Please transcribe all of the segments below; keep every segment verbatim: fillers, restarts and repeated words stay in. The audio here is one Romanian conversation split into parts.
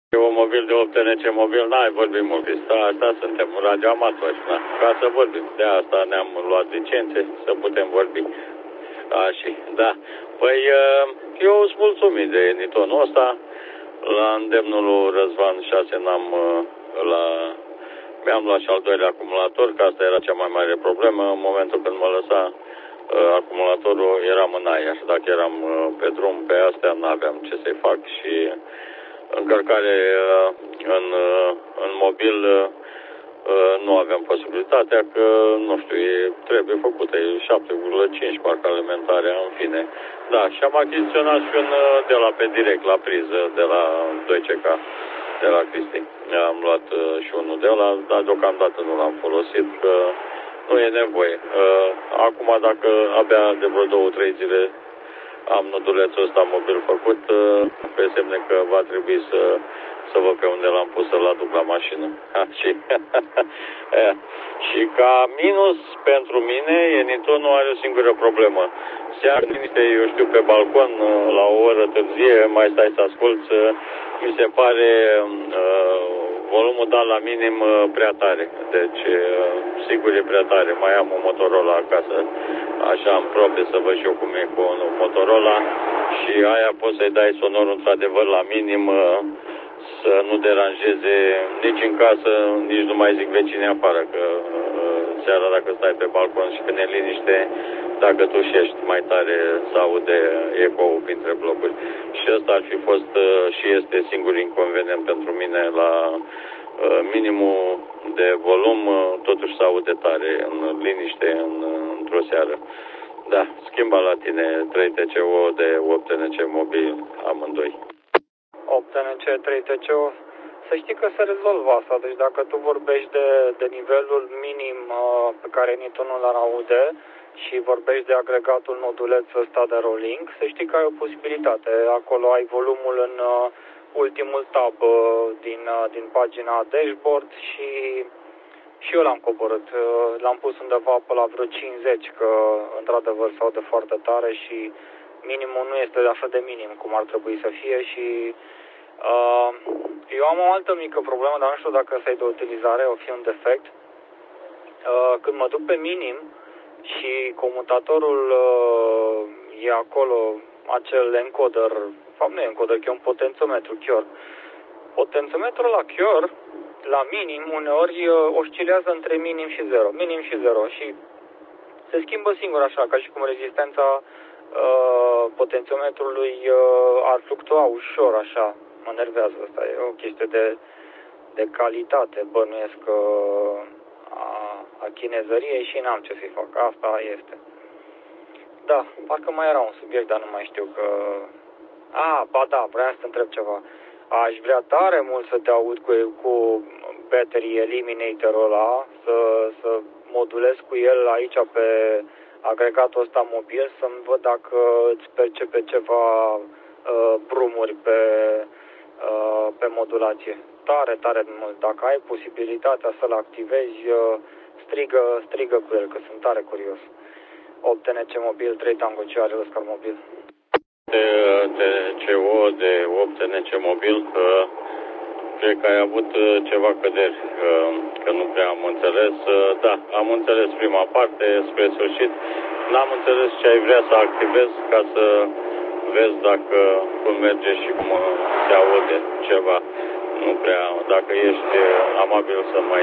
Eu mobil de opt N C mobil, n-ai vorbit mult, asta, asta suntem radioamatori, na, ca să vorbim. De asta ne-am luat licențe, să putem vorbi. A, și, da. Păi, eu sunt mulțumit de nitonul ăsta. La îndemnul lui Răzvan șase n-am, la, mi-am luat și al doilea acumulator, că asta era cea mai mare problemă. În momentul când mă lăsa acumulatorul, eram în aia și dacă eram pe drum, pe astea, n-aveam ce să-i fac și încărcare în, în mobil nu aveam posibilitatea, că, nu știu, e, trebuie făcută, e șapte virgulă cinci parcă alimentarea, în fine. Da, și am achiziționat și un de la pe direct, la priză, de la doi C K, de la Cristi. Am luat și unul de la, dar deocamdată nu l-am folosit, că nu e nevoie. Acum, dacă abia de vreo două, trei zile am nodulețul ăsta mobil făcut, pe semne că va trebui să, să văd pe unde l-am pus să-l aduc la mașină. și, și ca minus pentru mine, Enitonul are o singură problemă. Seara, eu știu, pe balcon, la o oră târzie, mai stai să asculți, mi se pare uh, volumul dat la minim uh, prea tare. Deci, uh, sigur e prea tare. Mai am un Motorola acasă, așa în probe, să văd și eu cum e cu un Motorola. Și aia poți să-i dai sonorul într-adevăr la minim, uh, să nu deranjeze nici în casă, nici nu mai zic vecinii afară, că uh, seara dacă stai pe balcon și când e liniște, dacă tu șești mai tare, se aude eco-ul printre blocuri. Și ăsta ar fi fost uh, și este singur inconvenient pentru mine la uh, minimul de volum, uh, totuși se aude tare în liniște în, într-o seară. Da, schimba la tine trei T C O de opt N C mobil amândoi. opt N C, trei T C O, să știi că se rezolvă asta. Deci dacă tu vorbești de, de nivelul minim uh, pe care Nitonul l-ar aude și vorbești de agregatul noduleț ăsta de rolling, să știi că ai o posibilitate. Acolo ai volumul în uh, ultimul tab uh, din, uh, din pagina dashboard și, și eu l-am coborât. Uh, l-am pus undeva pe la vreo cincizeci, că într-adevăr se aude foarte tare și minimul nu este așa de minim cum ar trebui să fie și uh, eu am o altă mică problemă, dar nu știu dacă ăsta e de utilizare, o fi un defect. Uh, când mă duc pe minim și comutatorul uh, e acolo, acel encoder, fapt nu e encoder, că e un potențiometru chiar. Potențiometrul la chiar, la minim, uneori uh, oscilează între minim și zero, minim și zero și se schimbă singur așa, ca și cum rezistența Uh, potențiometrului uh, ar fluctua ușor așa, mă nervează asta, e o chestie de, de calitate, bănuiesc uh, a, a chinezăriei și n-am ce să-i fac, asta este. Da, parcă mai era un subiect, dar nu mai știu că... A, ba da, vreau să te întreb ceva. Aș vrea tare mult să te aud cu, cu battery eliminator-ul ăla, să, să modulez cu el aici pe agregatul ăsta mobil, să-mi văd dacă îți percepe ceva uh, brumuri pe, uh, pe modulație. Tare, tare mult. Dacă ai posibilitatea să-l activezi, uh, strigă, strigă cu el, că sunt tare curios. opt N C mobil, trei Tango C are Oscar mobil. De C O de opt N C mobil, uh, cred că ai avut ceva căderi, că nu prea am înțeles. Da, am înțeles prima parte, spre sfârșit. N-am înțeles ce ai vrea să activezi ca să vezi dacă cum merge și cum se aude ceva. Nu prea, dacă ești amabil să mai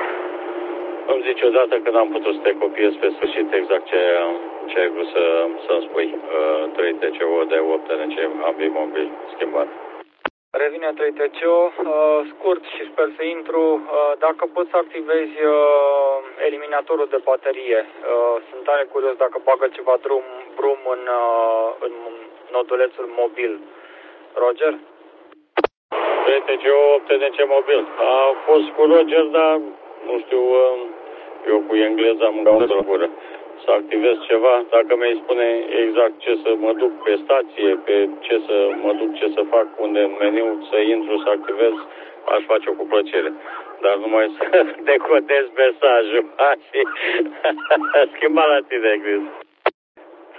îmi zici odată că n-am putut să te copiez pe sfârșit exact ce, ce ai vrut să, să-mi spui. trei T C O de opt N C ambii mobil schimbat. Revine trei T C O, uh, scurt și sper să intru, uh, dacă poți să activezi uh, eliminatorul de baterie. Uh, sunt tare curios dacă bagă ceva drum, brum în, uh, în nodulețul mobil. Roger? trei T C O opt N C mobil. A fost cu Roger, dar nu știu, uh, eu cu engleză am încă gură. Să activez ceva, dacă mi-ai spune exact ce să mă duc pe stație, pe ce să mă duc, ce să fac, unde în meniu, să intru, să activez, aș face-o cu plăcere. Dar numai să decodez mesajul. Schimba la tine, Chris.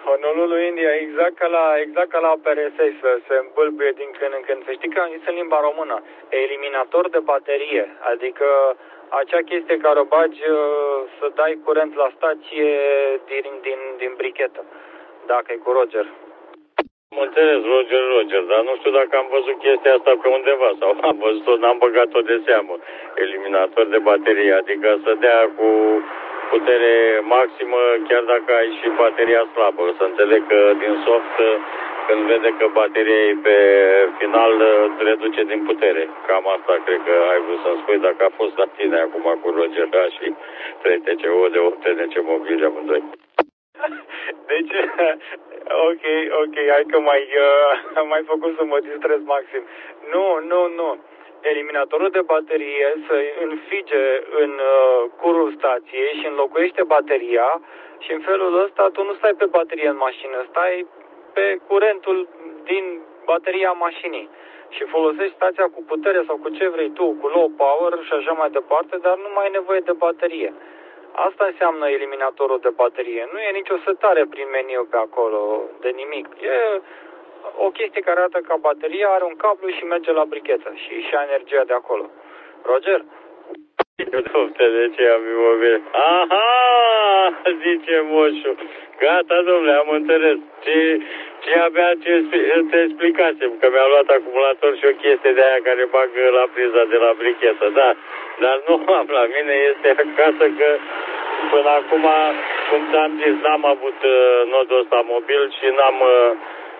Honolulu, India, exact ca la, exact ca la P R S, să se îmbâlbuie din când în când. Să știi că am zis în limba română, eliminator de baterie, adică acea chestie care o bagi să dai curent la stație din, din, din brichetă, dacă e cu Roger. Mă înțeles, Roger, Roger, dar nu știu dacă am văzut chestia asta pe undeva sau am văzut-o, n-am băgat-o de seamă. Eliminator de baterie, adică să dea cu putere maximă, chiar dacă ai și bateria slabă. Să înțeleg că din soft, când vede că bateria e pe final, reduce din putere. Cam asta cred că ai vrut să-mi spui, dacă a fost la tine acum cu Roger, da, și trei T C O de opt T N C mobil amândoi. Deci, ok, ok, hai că mai, uh, mai făcut să mă distrez maxim. Nu, nu, nu. Eliminatorul de baterie se înfige în uh, curul stației și înlocuiește bateria și în felul ăsta tu nu stai pe baterie în mașină, stai pe curentul din bateria mașinii și folosești stația cu putere sau cu ce vrei tu, cu low power și așa mai departe, dar nu mai ai nevoie de baterie. Asta înseamnă eliminatorul de baterie. Nu e nicio setare prin meniu pe acolo, de nimic. E o chestie care arată ca baterie, are un cablu și merge la brichetă și și energia de acolo. Roger? De ce am imobil? Aha! Zice moșul. Gata, domnule, am înțeles. Ce, ce abia ce te explicasem, că mi-a luat acumulator și o chestie de aia care bagă la priza de la brichetă, da. Dar nu am la mine, este acasă că până acum, cum ți-am zis, n-am avut uh, nodul ăsta mobil și n-am uh,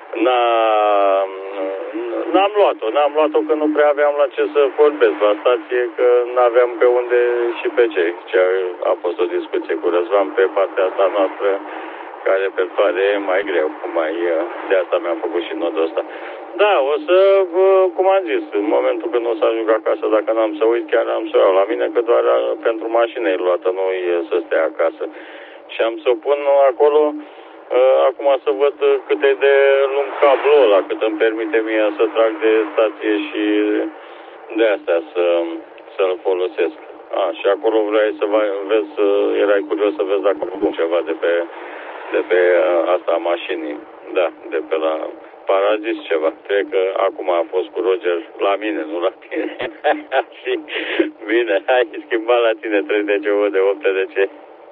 n-am luat-o. N-am luat-o că nu prea aveam la ce să vorbesc la stație, că n-aveam pe unde și pe ce. Ce a fost o discuție cu Răzvan pe partea asta noastră, care repertoare e mai greu. Mai, de asta mi-am făcut și nodul ăsta. Da, o să, cum am zis, în momentul când o să ajung acasă, dacă n-am să uit, chiar am să o iau la mine, că doar pentru mașină e luată, nu e să stea acasă. Și am să o pun acolo, acum să văd cât e de lung cablul ăla, cât îmi permite mie să trag de stație și de astea să, să-l folosesc. A, și acolo vrei să vezi, erai curios să vezi dacă am ceva de pe, de pe asta a mașinii. Da, de pe la Paradis ceva. Cred că acum a fost cu Roger la mine, nu la tine. Și bine, hai schimbat la tine trei D C O de opt de ce.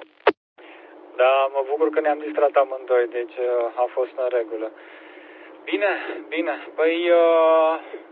Da, mă bucur că ne-am distrat amândoi, deci uh, a fost în regulă. Bine, bine. Păi, uh,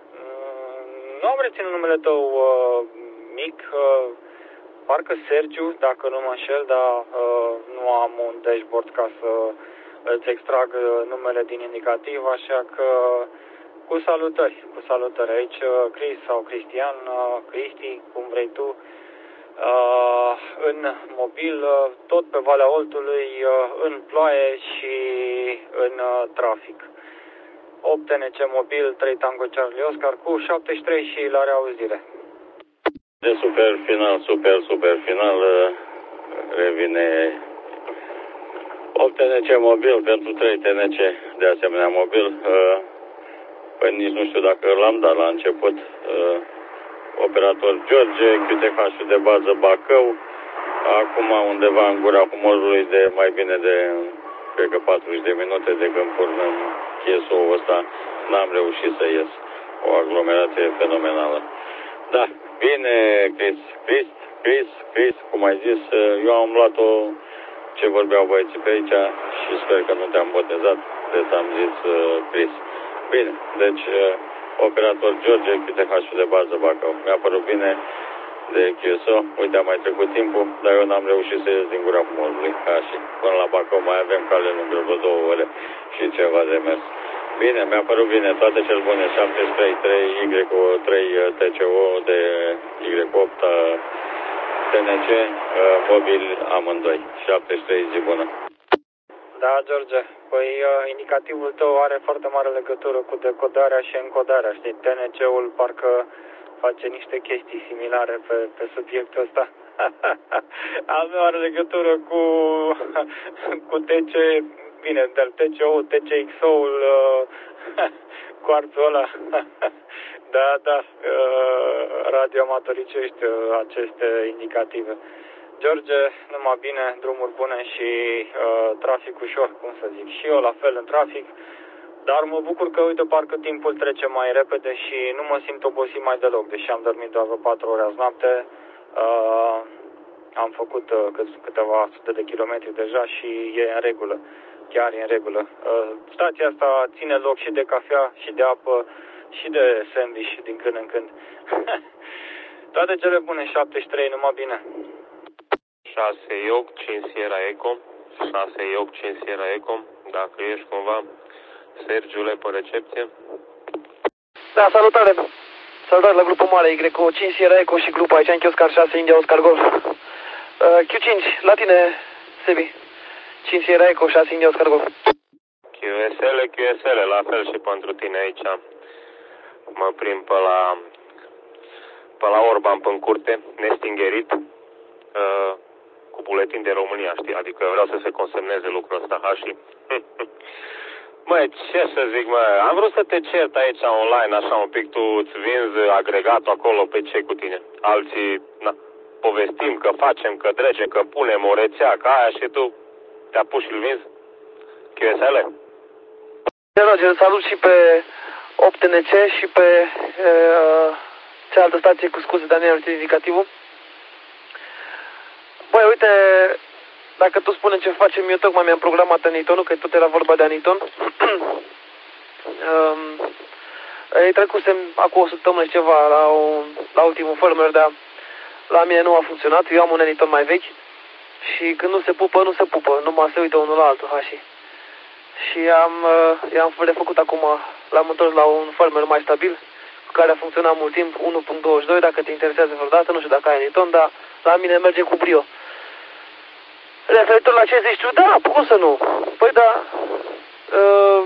nu am reținut numele tău uh, mic, uh, parcă Sergiu, dacă nu mă înșel, dar uh, nu am un dashboard ca să îți extrag numele din indicativ, așa că cu salutări, cu salutări. Aici uh, Chris sau Cristian, uh, Cristi, cum vrei tu. Uh, în mobil, uh, tot pe Valea Oltului, uh, în ploaie și în uh, trafic. opt T N C mobil, trei Tango Charlie Oscar cu șaptezeci și trei și la reauzire. De super final, super, super final, uh, revine opt T N C mobil pentru trei T N C, de asemenea mobil. Uh, păi nici nu știu dacă l-am dat la început. Uh, Operator George, Q T H de bază Bacău, acum undeva în gura humorului de mai bine de, cred că patruzeci de minute de când porn în chiesul ăsta, n-am reușit să ies. O aglomerație fenomenală. Da, bine, Chris, Chris, Chris, Chris, cum ai zis, eu am luat-o ce vorbeau băieții pe aici și sper că nu te-am botezat, deci am zis Chris. Bine, deci operator George, Q T H de bază Bacău. Mi-a părut bine de Q S O. Uite, a mai trecut timpul, dar eu n-am reușit să ies din gura humorului. Ca și până la Bacău mai avem cale lungă, vreo două ore și ceva de mers. Bine, mi-a părut bine, toate cel bune, șaptezeci și trei, trei Y trei T C O de Y opt T N C, mobil amândoi. șaptezeci și trei, zi bună. Da, George, păi indicativul tău are foarte mare legătură cu decodarea și encodarea, știi? T N C-ul parcă face niște chestii similare pe, pe subiectul ăsta. Al meu are legătură cu, cu T C, bine, dar T C O, T C X O-ul, quarțul ăla. Da, da, radioamatoricești aceste indicative. George, numai bine, drumuri bune și uh, trafic ușor, cum să zic. Și eu la fel în trafic, dar mă bucur că, uite, parcă timpul trece mai repede și nu mă simt obosit mai deloc, deși am dormit doar vreo patru ore azi noapte. Uh, am făcut uh, câteva sute de kilometri deja și e în regulă, chiar e în regulă. Uh, stația asta ține loc și de cafea, și de apă, și de sandwich din când în când. Toate cele bune, șaptezeci și trei, numai bine. șase Ioc, cinci Sierra Eco, șase Ioc, cinci Sierra Eco, dacă ești cumva, Sergiule, pe recepție. Da, salutare! Salutare la grupul mare, Y cinci Sierra Eco și grupul aici, în Chioscar șase, India Oscar Golf. Uh, Q cinci, la tine, Sebi. cinci Sierra Eco, șase, India Oscar Golf. Q S L, Q S L, la fel și pentru tine aici. Mă prind pe la, pe la Orban, pe-n curte, nestingerit, uh, cu buletin de România, știi? Adică vreau să se consemneze lucrul ăsta, ha, și... Măi, ce să zic, mă, am vrut să te cert aici online, așa un pic, tu îți vinzi agregatul acolo, pe ce cu tine? Alții, na, povestim că facem, că dregem, că punem o rețea ca aia și tu te apuci și-l vinzi? Q S L? Roger, salut și pe opt N C și pe uh, cealaltă stație cu scuze, Daniel, indicativul. Băi, uite, dacă tu spune ce facem, eu tocmai mi-am programat Anitonul, că tot era vorba de Aniton. um, Ei trecusem acum o săptămână și ceva la, un, la ultimul firmware, dar la mine nu a funcționat. Eu am un Aniton mai vechi și când nu se pupă, nu se pupă, numai se uită unul la altul, ha, și... Și am, uh, i-am refăcut acum, l-am întors la un firmware mai stabil, cu care a funcționat mult timp, unu punct douăzeci și doi, dacă te interesează vreodată, nu știu dacă ai Aniton, dar la mine merge cu brio. Referitor la ce zici tu, da, cum să nu? Păi da, uh,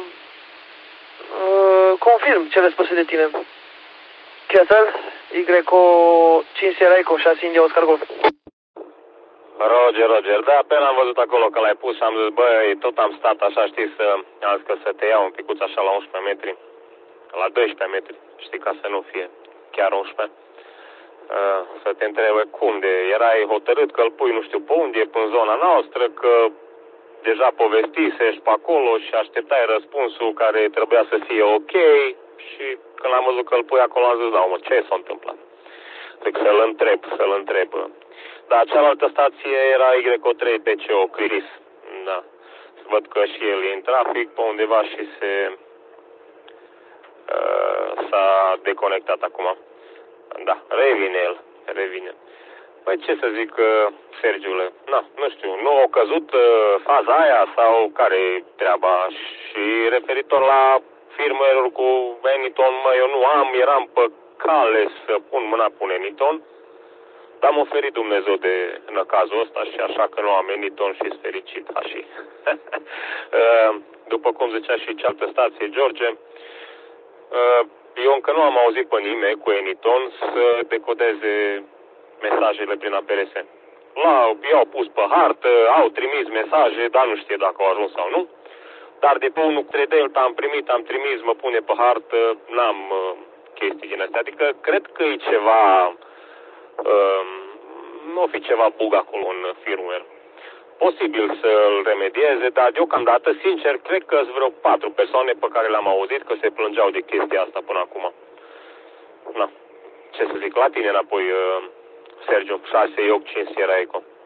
uh, confirm cele spuse de tine. Castle, Y cinci Sierra Eco, șase India Oscar Golf. Roger, Roger, da, pe l-am văzut acolo că l-ai pus și am zis, băi, tot am stat așa, știi, să, am zis că să te iau un picuț așa la unsprezece metri, la doisprezece metri, știi, ca să nu fie chiar unsprezece. Uh, să te întrebe cum de, erai hotărât că îl pui nu știu pe unde, pe în zona noastră, că deja povestise, ești pe acolo și așteptai răspunsul care trebuia să fie ok și când am văzut că îl pui acolo am zis, da, mă, ce s-a întâmplat? Zic să-l întreb, să-l întreb. Dar cealaltă stație era Y trei P C O, Criris. Da. Văd că și el e în trafic pe undeva și se uh, s-a deconectat acum. Da, revine el, revine. Păi ce să zic, Sergiule, na, nu știu, nu a căzut uh, faza aia sau care-i treaba? Și referitor la firmware-ul cu Aniton, mă, eu nu am, eram pe cale să pun mâna pe un Aniton, dar m-a oferit Dumnezeu de în cazul ăsta și așa că nu am Aniton și-s fericit, așa. După cum zicea și cealaltă stație, George, eu încă nu am auzit pe nimeni cu Aniton să decodeze mesajele prin A P R S. La, i-au pus pe hartă, au trimis mesaje, dar nu știe dacă au ajuns sau nu. Dar de pe unu trei Delta am primit, am trimis, mă pune pe hartă, n-am uh, chestii din astea. Adică cred că e ceva, uh, nu o fi ceva bug acolo în firmware. Posibil să-l remedieze, dar deocamdată, sincer, cred că sunt vreo patru persoane pe care le-am auzit că se plângeau de chestia asta până acum. Na, ce să zic, la tine înapoi, uh, Sergio, șase Ioc cinci Sierra Eco.